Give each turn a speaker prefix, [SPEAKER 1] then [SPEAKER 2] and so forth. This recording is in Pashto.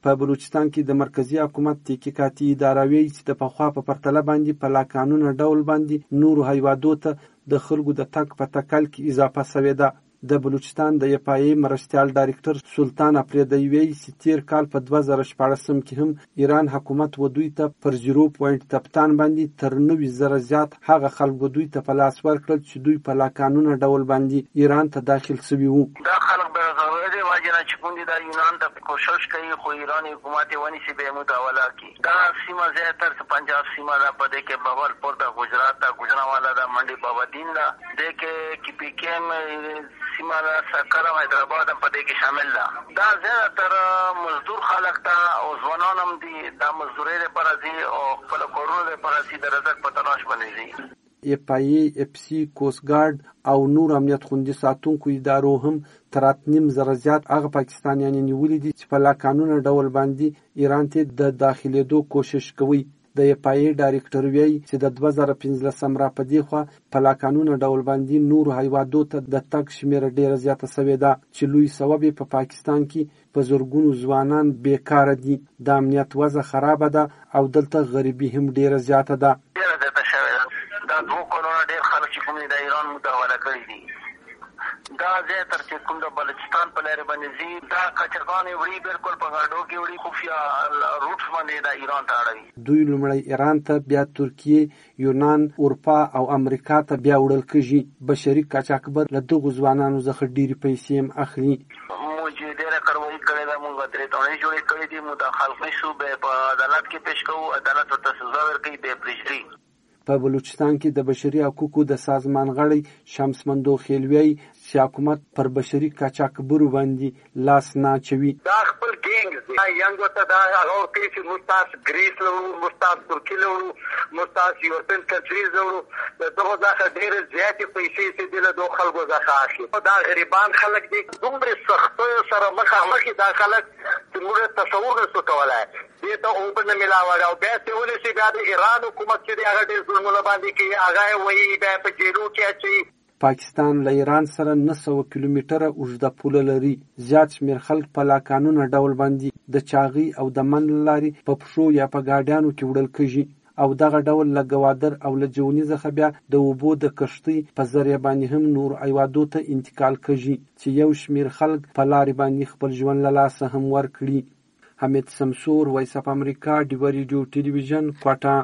[SPEAKER 1] په بلوچستان کې د مرکزی حکومت تحقیقاتي اداره وایي چې د پخوا په پرتله باندې په لاقانونه ډول باندې نورو هیوادو ته د خلکو د تګ په تکل کې اضافه شوې ده. د بلوچستان د یپایي مرستیال ډایرکټر سلطان افریدی وایي چې تیر کال په 2014 کې هم ایران حکومت و دوی ته پر 0.0 تپتان باندې تر 90,000 زیات هغه خلکو دوی ته په لاس ورکړل چې دوی په لاقانونه ډول باندې ایران ته داخل شوي وو.
[SPEAKER 2] دا خلک به ضروري واجنه چې کوم د یونان ته کوشش کوي خو ایران حکومت ونیسي به متوالا کی. دا سیمه زیاتر پنجاب سیمه دا په دې کې بهاولپور د گجرات دا گجرانوالا دا منډي بابادین دا د کې کی پی کې سیمه دا سرکار حیدرآباد په دې کې شامل ده. دا زیاتر مزدور خلک ته او ځوانان هم دي دا مزدوري لپاره دي او خپل کورونو لپاره دي د رزق په تلاش باندې دي.
[SPEAKER 1] یپایي اف سی کوست ګارد او نور امنیت خوندي ساتونکو ادارو هم تر 8,000 زیات هغه پاکستانیان نیولي دي چې په لاقانونه ډول باندې ایران ته د داخلېدو کوشش کوي. د یپایي ډایرکټر وایي چې د 2015 را په دې خوا په لاقانونه ډول باندې نورو هیوادو ته د تګ شمېره ډېره زیاته شوې ده چې لوی سبب په پاکستان کې په زرګونو ځوانان بیکاره دي. د امنیت وضع خرابه ده او دلته غریبي هم ډېره زیاته ده.
[SPEAKER 2] دا 2 کروڑه ډېر خلک چې کوم د ایران مداوله کړي دي. دا زیاتر چې کوم د بلوچستان په لارې باندې ځي دا کچرګانې وړي بالکل په غاډو کې وړي خفیا روټ باندې د ایران ته اړوي.
[SPEAKER 1] دوی لومړی ایران ته بیا ترکیه، یونان، اروپا او امریکا ته بیا وړل کېږي. بشري قاچاقبر له دغو ځوانانو څخه ډېرې پیسې هم اخلي.
[SPEAKER 2] موږ ډېره کاروایي کړې ده. موږ درې تونې جوړې کړې دي. موږ د خلقي صوبې په عدالت کې پیش کوو. عدالت ورته سزا ورکوي به پرېږدي.
[SPEAKER 1] په بلوچستان کې د بشري حقوقو د سازمان غړی شمس مندوخیل وایي چې حکومت پر بشري قاچاقبرو باندې لاس نه اچوي.
[SPEAKER 3] دا خپل ګینګز دي. ینګو ته دا هغه کوي چې مستاس ګریس لرو، مستاس ترکی لرو، مستاس یورپین کنټریز لرو. دغه ځکه ډېرې زیاتې پیسې چې دي له دغو خلکو څخه اخلي. دا غریبان خلک دي. دومره سختیو سره مخامخ دا خلک چې موږ تصور نشو کولی. دې ته اوبه نه میلاوړي او بیا چې ونیسي بیا د ایران حکومت چې دی هغه ډېر ظلمونه باندې کوي. هغه یې وایي بیا په جیلو کې اچوي.
[SPEAKER 1] پاکستان له ایران سره 900 کیلومتره اوږده پوله لري. زیات شمېر خلک په لاقانونه ډول باندې د چاغي او د من لارې په پښو یا په ګاډیانو کې وړل کېږي او دغه ډول له ګوادر او له جوني څخه بیا د اوبو د کښتۍ په ذریعه باندې هم نور هیوادو ته انتقال کېږي چې یو شمېر خلک په لارې باندې خپل ژوند له لاسه هم ورکړي. حمید سمسور، وایس اف امریکا، ډیوه ریډیو ټلویزیون، کوټه.